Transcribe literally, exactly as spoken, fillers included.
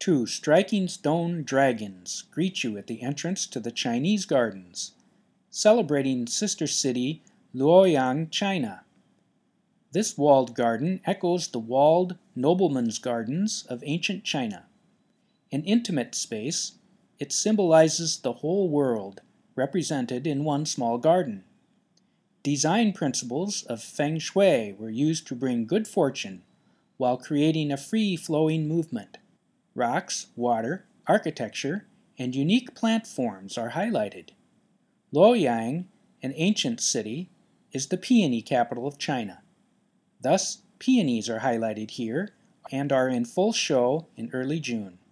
Two striking stone dragons greet you at the entrance to the Chinese Gardens, celebrating sister city Luoyang, China. This walled garden echoes the walled noblemen's gardens of ancient China. An intimate space, it symbolizes the whole world, represented in one small garden. Design principles of Feng Shui were used to bring good fortune while creating a free-flowing movement. Rocks, water, architecture, and unique plant forms are highlighted. Luoyang, an ancient city, is the peony capital of China. Thus, peonies are highlighted here and are in full show in early June.